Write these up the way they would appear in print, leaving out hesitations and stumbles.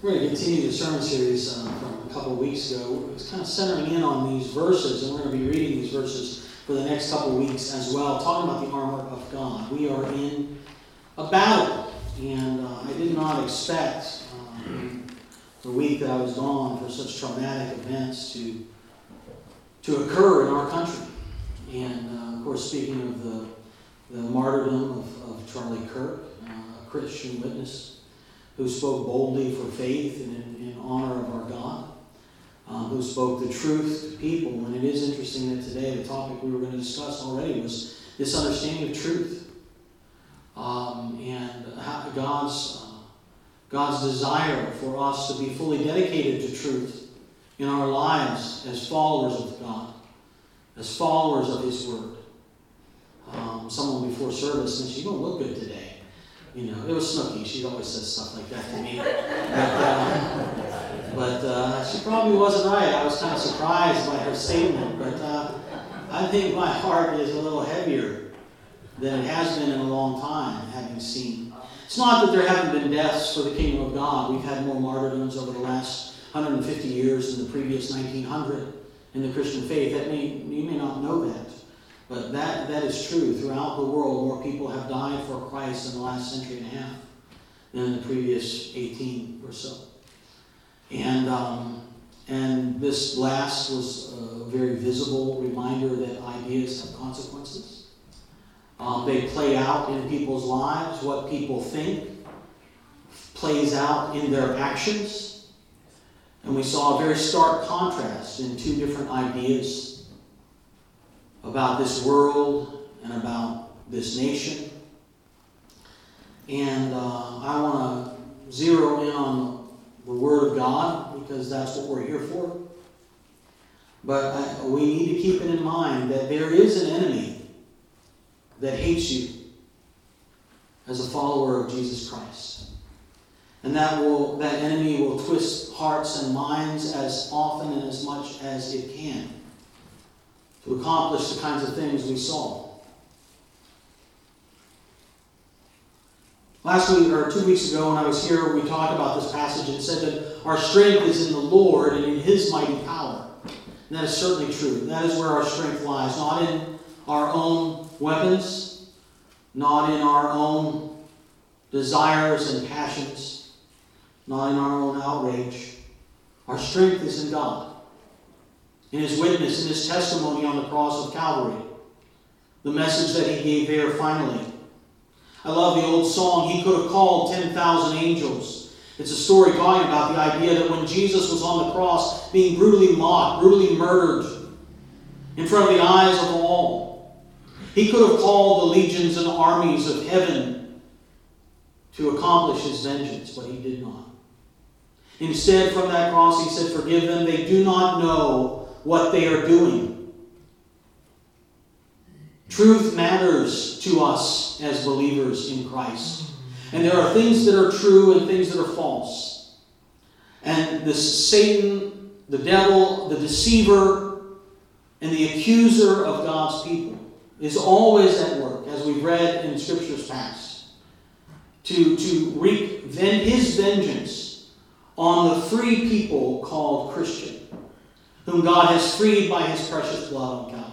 We're going to continue the sermon series from a couple of weeks ago. It's kind of centering in on these verses, and we're going to be reading these verses for the next couple of weeks as well, talking about the armor of God. We are in a battle, and I did not expect the week that I was gone for such traumatic events to occur in our country. And of course, speaking of the martyrdom of Charlie Kirk, a Christian witness who spoke boldly for faith and in honor of our God, who spoke the truth to people. And it is interesting that today the topic we were going to discuss already was this understanding of truth, and how God's desire for us to be fully dedicated to truth in our lives as followers of God, as followers of His Word. Someone before service said, "You don't look good today." You know, it was Snooki. She always says stuff like that to me. But she probably wasn't right. I was kind of surprised by her statement. But I think my heart is a little heavier than it has been in a long time, having seen. It's not that there haven't been deaths for the kingdom of God. We've had more martyrdoms over the last 150 years than the previous 1900 in the Christian faith. You may not know that. But that is true. Throughout the world, more people have died for Christ in the last century and a half than in the previous 18 or so. And this last was a very visible reminder that ideas have consequences. They play out in people's lives. What people think plays out in their actions. And we saw a very stark contrast in two different ideas about this world and about this nation. And I want to zero in on the Word of God because that's what we're here for. But we need to keep it in mind that there is an enemy that hates you as a follower of Jesus Christ. And that enemy will twist hearts and minds as often and as much as it can to accomplish the kinds of things we saw. Last week, or 2 weeks ago when I was here, we talked about this passage and said that our strength is in the Lord and in His mighty power. And that is certainly true. That is where our strength lies. Not in our own weapons, not in our own desires and passions, not in our own outrage. Our strength is in God, in His witness, in His testimony on the cross of Calvary, the message that He gave there finally. I love the old song, "He could have called 10,000 angels." It's a story talking about the idea that when Jesus was on the cross, being brutally mocked, brutally murdered, in front of the eyes of all, He could have called the legions and armies of heaven to accomplish His vengeance, but He did not. Instead, from that cross, He said, "Forgive them, they do not know what they are doing." Truth matters to us as believers in Christ. And there are things that are true and things that are false. And this Satan, the devil, the deceiver, and the accuser of God's people is always at work, as we've read in Scriptures past, to wreak his vengeance on the free people called Christian, whom God has freed by His precious blood on Calvary.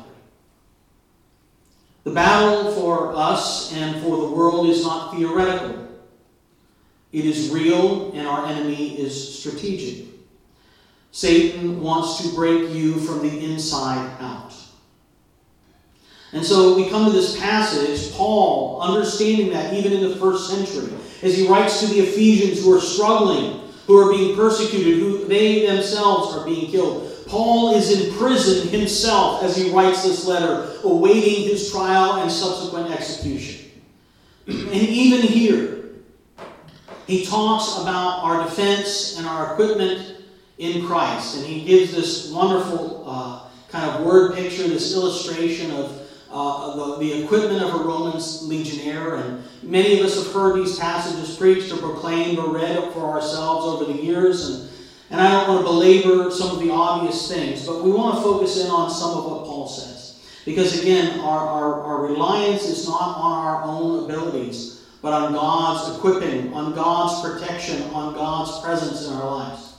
The battle for us and for the world is not theoretical. It is real, and our enemy is strategic. Satan wants to break you from the inside out. And so we come to this passage, Paul, understanding that even in the first century, as he writes to the Ephesians who are struggling, who are being persecuted, who they themselves are being killed. Paul is in prison himself as he writes this letter, awaiting his trial and subsequent execution. And even here, he talks about our defense and our equipment in Christ. And he gives this wonderful kind of word picture, this illustration of the equipment of a Roman legionnaire. And many of us have heard these passages preached or proclaimed or read for ourselves over the years. And I don't want to belabor some of the obvious things, but we want to focus in on some of what Paul says. Because again, our reliance is not on our own abilities, but on God's equipping, on God's protection, on God's presence in our lives.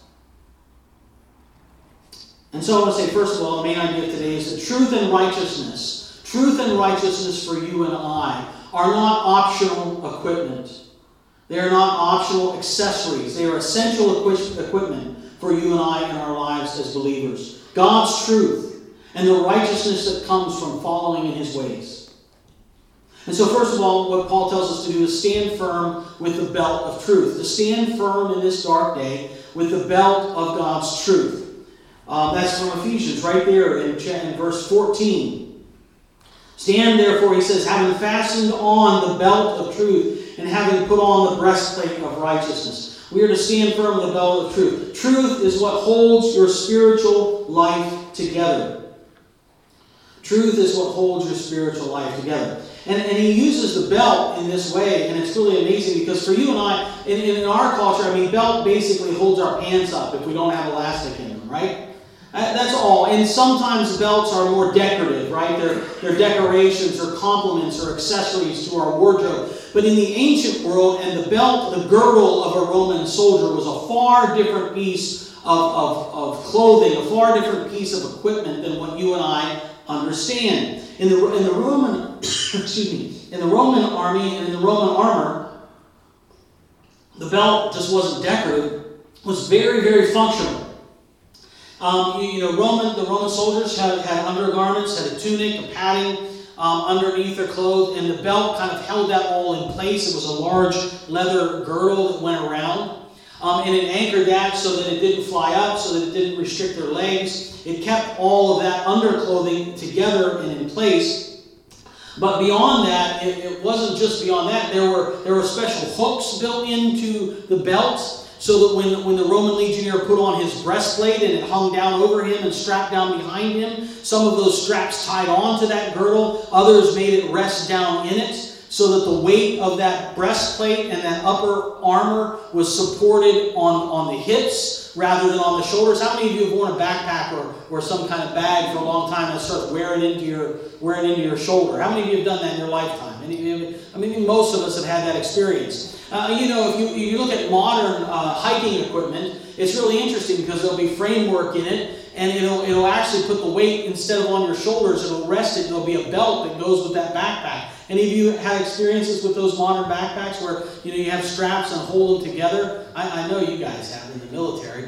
And so I want to say, first of all, the main idea of today is that truth and righteousness for you and I are not optional equipment. They are not optional accessories. They are essential equipment for you and I in our lives as believers. God's truth and the righteousness that comes from following in His ways. And so first of all, what Paul tells us to do is stand firm with the belt of truth. To stand firm in this dark day with the belt of God's truth. That's from Ephesians, right there in verse 14. Stand therefore, he says, having fastened on the belt of truth and having put on the breastplate of righteousness. We are to stand firm in the belt of truth. Truth is what holds your spiritual life together. Truth is what holds your spiritual life together. And he uses the belt in this way, and it's really amazing because for you and I, in our culture, belt basically holds our pants up if we don't have elastic in them, right? That's all. And sometimes belts are more decorative, right? They're decorations or complements or accessories to our wardrobe. But in the ancient world, and the belt, the girdle of a Roman soldier was a far different piece of clothing, a far different piece of equipment than what you and I understand. In the Roman, in the Roman army and in the Roman armor, the belt just wasn't decorative; it was very, very functional. The Roman soldiers had undergarments, had a tunic, a padding underneath their clothes, and the belt kind of held that all in place. It was a large leather girdle that went around, and it anchored that so that it didn't fly up, so that it didn't restrict their legs. It kept all of that underclothing together and in place. But beyond that, it wasn't just beyond that. There were special hooks built into the belt, so that when the Roman legionnaire put on his breastplate and it hung down over him and strapped down behind him, some of those straps tied on to that girdle. Others made it rest down in it so that the weight of that breastplate and that upper armor was supported on the hips rather than on the shoulders. How many of you have worn a backpack or some kind of bag for a long time and it starts wearing into your shoulder? How many of you have done that in your lifetime? Most of us have had that experience. If you look at modern hiking equipment, it's really interesting because there'll be framework in it, and it'll actually put the weight instead of on your shoulders, it'll rest it, and there'll be a belt that goes with that backpack. Any of you had experiences with those modern backpacks where you have straps and hold them together? I know you guys have in the military.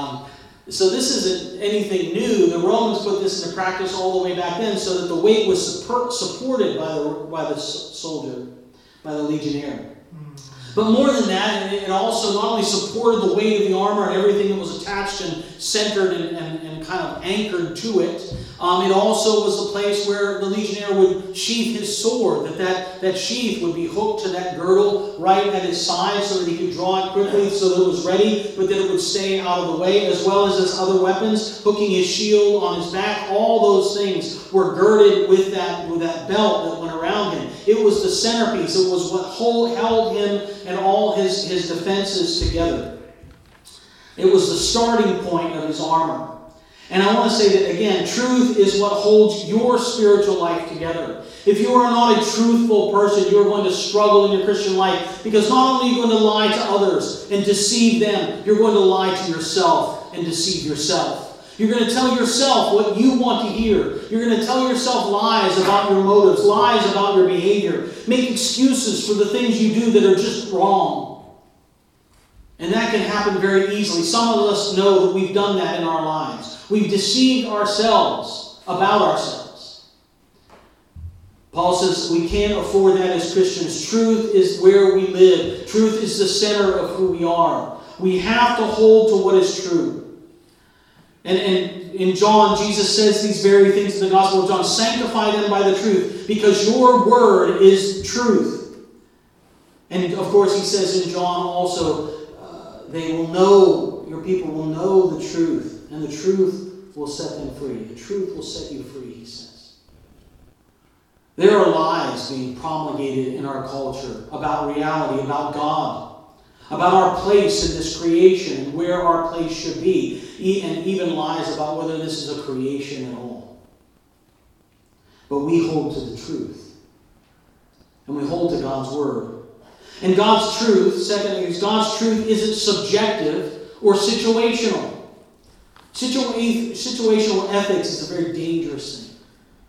So this isn't anything new. The Romans put this into practice all the way back then so that the weight was supported by the soldier, by the legionnaire. But more than that, it also not only supported the weight of the armor and everything that was attached and centered and kind of anchored to it, it also was the place where the legionnaire would sheath his sword, that sheath would be hooked to that girdle right at his side so that he could draw it quickly so that it was ready, but that it would stay out of the way, as well as his other weapons, hooking his shield on his back. All those things were girded with that belt that went around him. It was the centerpiece. It was what held him and all his defenses together. It was the starting point of his armor. And I want to say that again, truth is what holds your spiritual life together. If you are not a truthful person, you are going to struggle in your Christian life, because not only are you going to lie to others and deceive them, you're going to lie to yourself and deceive yourself. You're going to tell yourself what you want to hear. You're going to tell yourself lies about your motives, lies about your behavior. Make excuses for the things you do that are just wrong. And that can happen very easily. Some of us know that we've done that in our lives. We've deceived ourselves about ourselves. Paul says we can't afford that as Christians. Truth is where we live. Truth is the center of who we are. We have to hold to what is true. And in John, Jesus says these very things in the Gospel of John. Sanctify them by the truth, because your word is truth. And of course, he says in John also, your people will know the truth, and the truth will set them free. The truth will set you free, he says. There are lies being promulgated in our culture about reality, about God, about our place in this creation and where our place should be, and even lies about whether this is a creation at all. But we hold to the truth, and we hold to God's word. And God's truth, secondly, is God's truth isn't subjective or situational. Situational ethics is a very dangerous thing.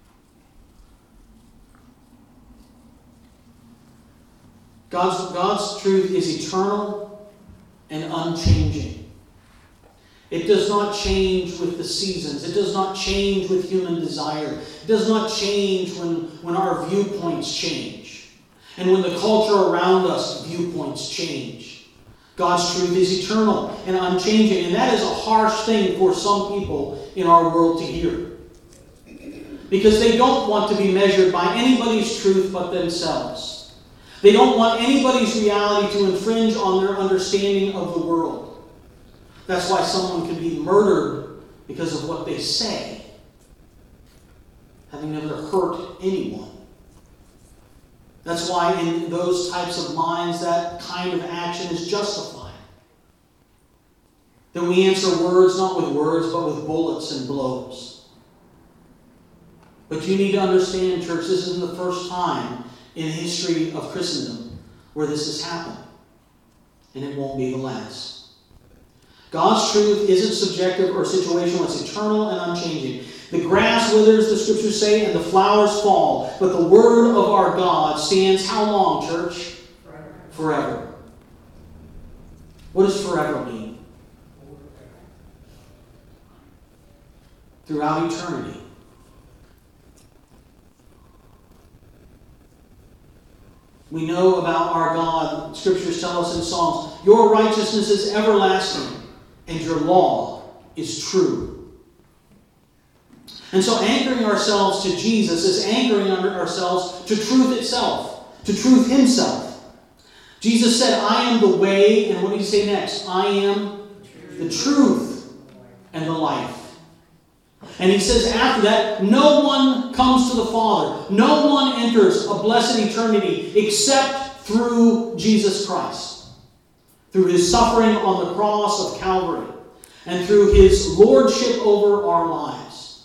God's truth is eternal and unchanging. It does not change with the seasons. It does not change with human desire. It does not change when our viewpoints change. And when the culture around us viewpoints change. God's truth is eternal and unchanging. And that is a harsh thing for some people in our world to hear. Because they don't want to be measured by anybody's truth but themselves. They don't want anybody's reality to infringe on their understanding of the world. That's why someone can be murdered because of what they say, having never hurt anyone. That's why in those types of minds, that kind of action is justified. That we answer words not with words, but with bullets and blows. But you need to understand, church, this isn't the first time in the history of Christendom where this has happened. And it won't be the last. God's truth isn't subjective or situational. It's eternal and unchanging. The grass withers, the scriptures say, and the flowers fall. But the word of our God stands how long, church? Forever. What does forever mean? Throughout eternity. We know about our God. Scriptures tell us in Psalms, your righteousness is everlasting, and your law is true. And so anchoring ourselves to Jesus is anchoring ourselves to truth itself, to truth himself. Jesus said, I am the way, and what did he say next? I am the truth and the life. And he says after that, no one comes to the Father. No one enters a blessed eternity except through Jesus Christ. Through his suffering on the cross of Calvary. And through his lordship over our lives.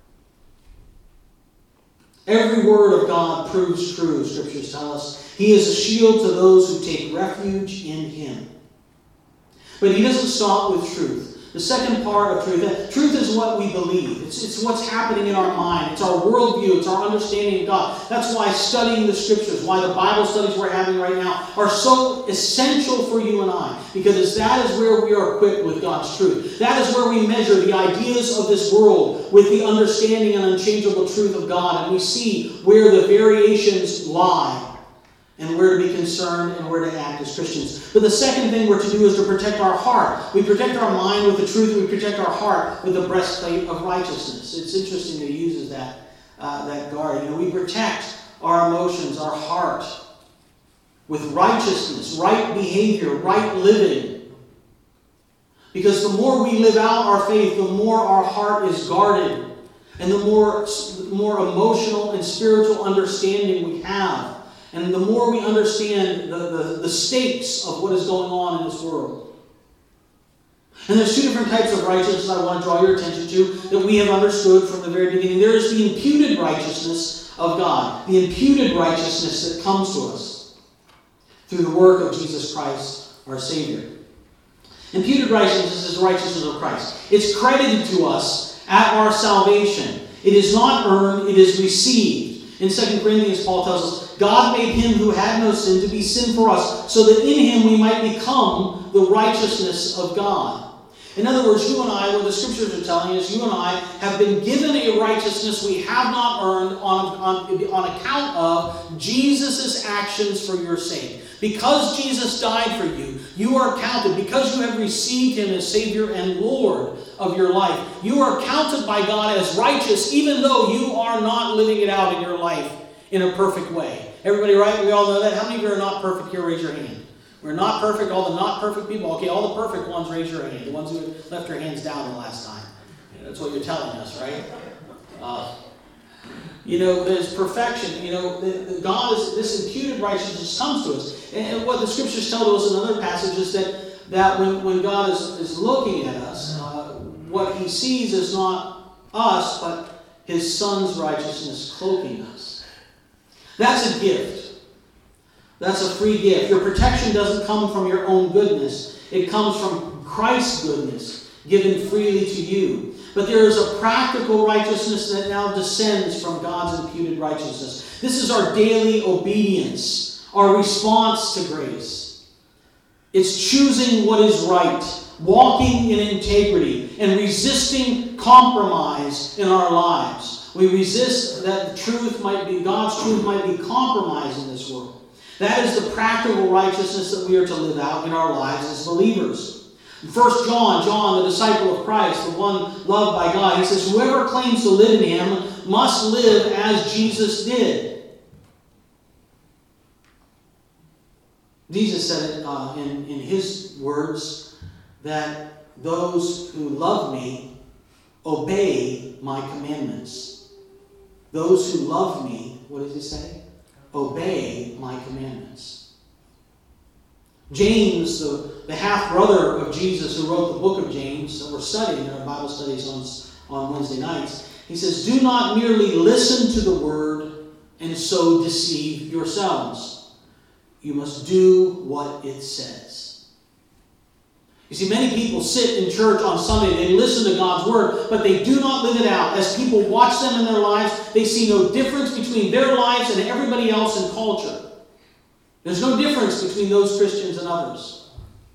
Every word of God proves true, scriptures tell us. He is a shield to those who take refuge in him. But he doesn't stop with truth. The second part of truth is what we believe. It's what's happening in our mind. It's our worldview. It's our understanding of God. That's why studying the scriptures, why the Bible studies we're having right now are so essential for you and I. Because that is where we are equipped with God's truth. That is where we measure the ideas of this world with the understanding and unchangeable truth of God. And we see where the variations lie. And where to be concerned and where to act as Christians. But the second thing we're to do is to protect our heart. We protect our mind with the truth. We protect our heart with the breastplate of righteousness. It's interesting that he uses that guard. We protect our emotions, our heart, with righteousness, right behavior, right living. Because the more we live out our faith, the more our heart is guarded. And the more emotional and spiritual understanding we have. And the more we understand the stakes of what is going on in this world. And there's two different types of righteousness I want to draw your attention to that we have understood from the very beginning. There is the imputed righteousness of God. The imputed righteousness that comes to us through the work of Jesus Christ, our Savior. Imputed righteousness is the righteousness of Christ. It's credited to us at our salvation. It is not earned, it is received. In 2 Corinthians, Paul tells us, God made him who had no sin to be sin for us, so that in him we might become the righteousness of God. In other words, you and I, what the scriptures are telling us, you and I have been given a righteousness we have not earned on account of Jesus' actions for your sake. Because Jesus died for you, you are counted. Because you have received him as Savior and Lord of your life, you are counted by God as righteous, even though you are not living it out in your life in a perfect way. Everybody right? We all know that. How many of you are not perfect here? Raise your hand. We're not perfect. All the not perfect people. Okay, all the perfect ones, raise your hand. The ones who left your hands down the last time. That's what you're telling us, right? There's perfection. God is, this imputed righteousness comes to us. And what the scriptures tell to us in other passages that when God is looking at us, what he sees is not us, but his Son's righteousness cloaking us. That's a gift. That's a free gift. Your protection doesn't come from your own goodness. It comes from Christ's goodness given freely to you. But there is a practical righteousness that now descends from God's imputed righteousness. This is our daily obedience, our response to grace. It's choosing what is right, walking in integrity, and resisting compromise in our lives. We resist that God's truth might be compromised in this world. That is the practical righteousness that we are to live out in our lives as believers. 1 John, the disciple of Christ, the one loved by God, he says, whoever claims to live in him must live as Jesus did. Jesus said it in his words that those who love me obey my commandments. Those who love me, what does he say? Obey my commandments. James, the half-brother of Jesus who wrote the book of James that we're studying in our Bible studies on Wednesday nights, he says, do not merely listen to the word and so deceive yourselves. You must do what it says. You see, many people sit in church on Sunday, they listen to God's word, but they do not live it out. As people watch them in their lives, they see no difference between their lives and everybody else in culture. There's no difference between those Christians and others.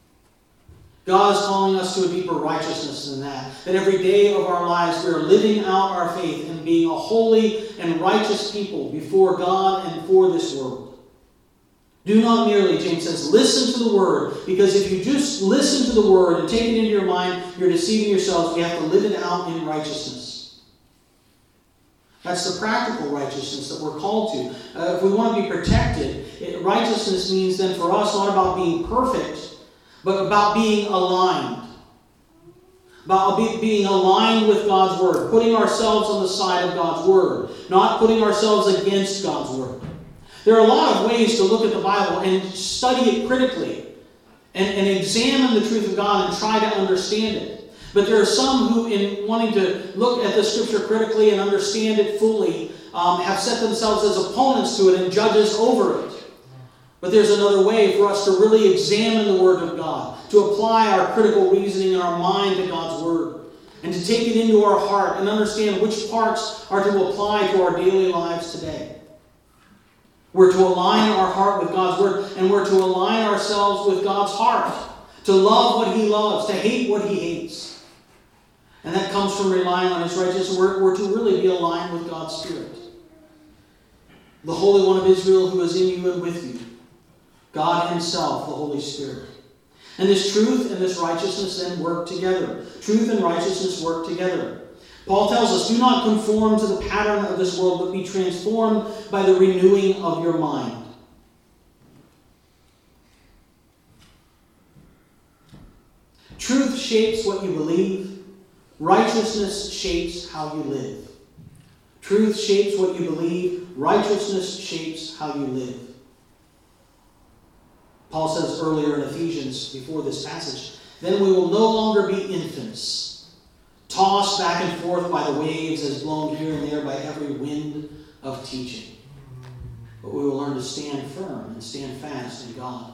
God is calling us to a deeper righteousness than that. That every day of our lives we are living out our faith and being a holy and righteous people before God and for this world. Do not merely, James says, listen to the word, because if you just listen to the word and take it into your mind, you're deceiving yourselves. We have to live it out in righteousness. That's the practical righteousness that we're called to. If we want to be protected, righteousness means then for us not about being perfect, but about being aligned. About being aligned with God's word, putting ourselves on the side of God's word, not putting ourselves against God's word. There are a lot of ways to look at the Bible and study it critically and examine the truth of God and try to understand it. But there are some who, in wanting to look at the Scripture critically and understand it fully, have set themselves as opponents to it and judges over it. But there's another way for us to really examine the Word of God, to apply our critical reasoning and our mind to God's Word, and to take it into our heart and understand which parts are to apply to our daily lives today. We're to align our heart with God's Word, and we're to align ourselves with God's heart, to love what He loves, to hate what He hates. And that comes from relying on His righteousness. We're to really be aligned with God's Spirit. The Holy One of Israel who is in you and with you. God Himself, the Holy Spirit. And this truth and this righteousness then work together. Truth and righteousness work together. Paul tells us, do not conform to the pattern of this world, but be transformed by the renewing of your mind. Truth shapes what you believe. Righteousness shapes how you live. Truth shapes what you believe. Righteousness shapes how you live. Paul says earlier in Ephesians, before this passage, then we will no longer be infants, tossed back and forth by the waves as blown here and there by every wind of teaching. But we will learn to stand firm and stand fast in God.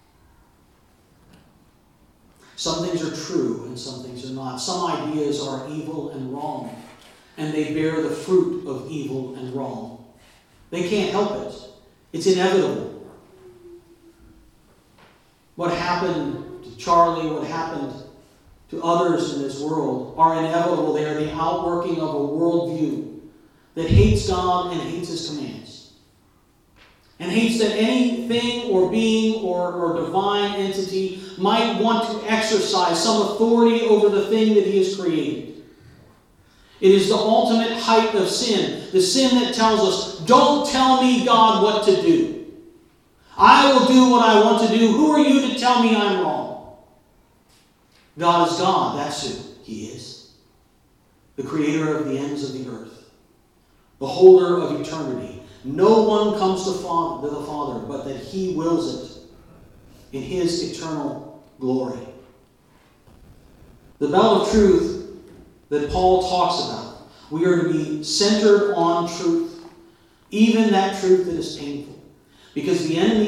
Some things are true and some things are not. Some ideas are evil and wrong, and they bear the fruit of evil and wrong. They can't help it. It's inevitable. What happened to Charlie, what happened to others in this world are inevitable. They are the outworking of a worldview that hates God and hates His commands. And hates that anything or being or divine entity might want to exercise some authority over the thing that He has created. It is the ultimate height of sin. The sin that tells us, don't tell me, God, what to do. I will do what I want to do. Who are you to tell me I'm wrong? God is God. That's who He is. The creator of the ends of the earth. The holder of eternity. No one comes to the Father but that He wills it in His eternal glory. The belt of truth that Paul talks about, we are to be centered on truth, even that truth that is painful. Because the enemy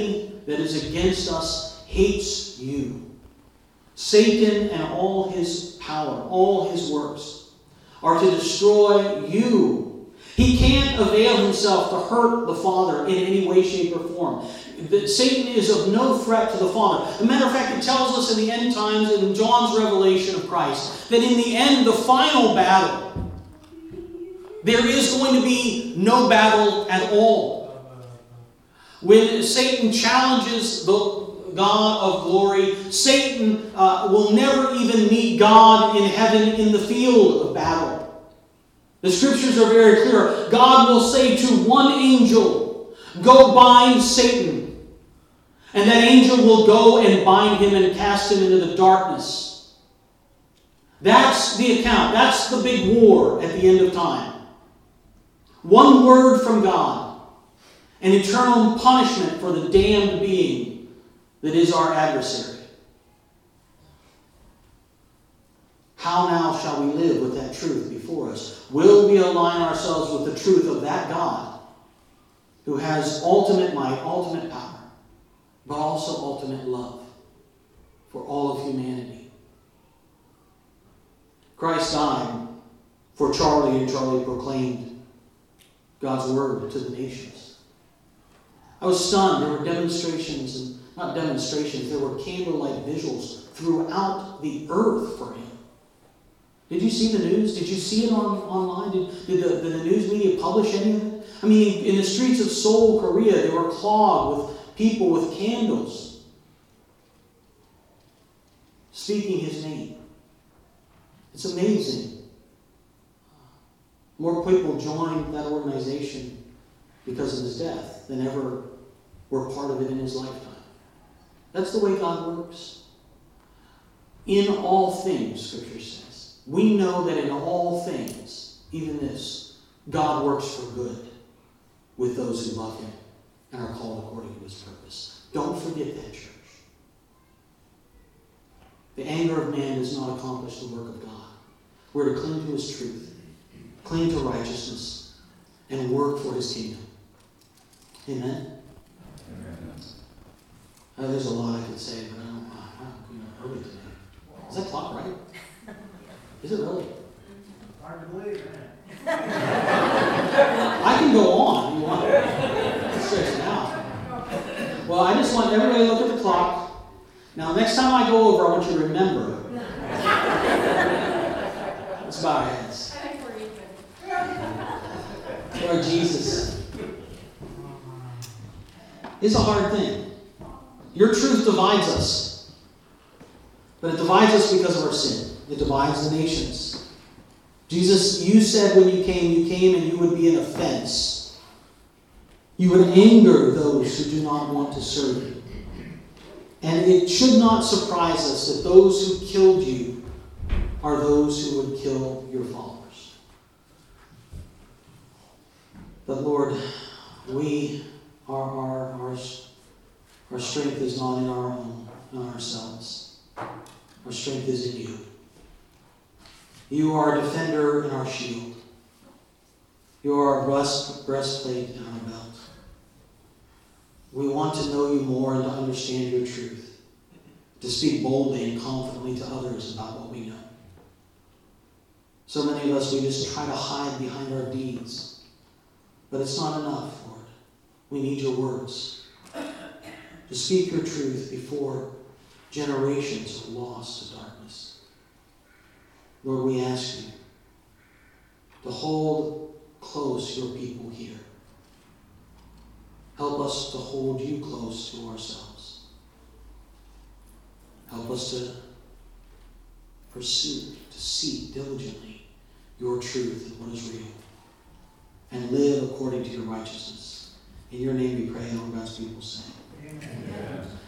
that is against us hates you. Satan and all his power, all his works, are to destroy you. He can't avail himself to hurt the Father in any way, shape, or form. Satan is of no threat to the Father. As a matter of fact, it tells us in the end times, in John's revelation of Christ, that in the end, the final battle, there is going to be no battle at all. When Satan challenges the God of glory, Satan will never even meet God in heaven in the field of battle. The scriptures are very clear. God will say to one angel, "Go bind Satan." And that angel will go and bind him and cast him into the darkness. That's the account. That's the big war at the end of time. One word from God. An eternal punishment for the damned being that is our adversary. How now shall we live with that truth before us? Will we align ourselves with the truth of that God who has ultimate might, ultimate power, but also ultimate love for all of humanity? Christ died for Charlie, and Charlie proclaimed God's word to the nations. I was stunned. There were demonstrations, and not demonstrations, there were candlelight visuals throughout the earth for him. Did you see the news? Did you see it online? Did the news media publish any of it? I mean, in the streets of Seoul, Korea, they were clogged with people with candles speaking his name. It's amazing. More people joined that organization because of his death than ever were part of it in his lifetime. That's the way God works. In all things, Scripture says. We know that in all things, even this, God works for good with those who love him and are called according to his purpose. Don't forget that, church. The anger of man does not accomplish the work of God. We're to cling to his truth, cling to righteousness, and work for his kingdom. Amen? There's a lot I could say, but I don't early today. Is that clock right? Is it really? Hard to believe, man. I can go on if you want. Let's stretch it out. Well, I just want everybody to look at the clock. Now, next time I go over, I want you to remember. Let's bow our heads. Lord Jesus. It's a hard thing. Your truth divides us. But it divides us because of our sin. It divides the nations. Jesus, you said when you came and you would be an offense. You would anger those who do not want to serve you. And it should not surprise us that those who killed you are those who would kill your followers. But Lord, our strength is not in our own, in ourselves. Our strength is in you. You are our defender and our shield. You are our breastplate and our belt. We want to know you more and to understand your truth, to speak boldly and confidently to others about what we know. So many of us, we just try to hide behind our deeds. But it's not enough, Lord. We need your words to speak your truth before generations are lost to darkness. Lord, we ask you to hold close your people here. Help us to hold you close to ourselves. Help us to pursue, to seek diligently your truth and what is real, and live according to your righteousness. In your name we pray, and all God's people say. Amen.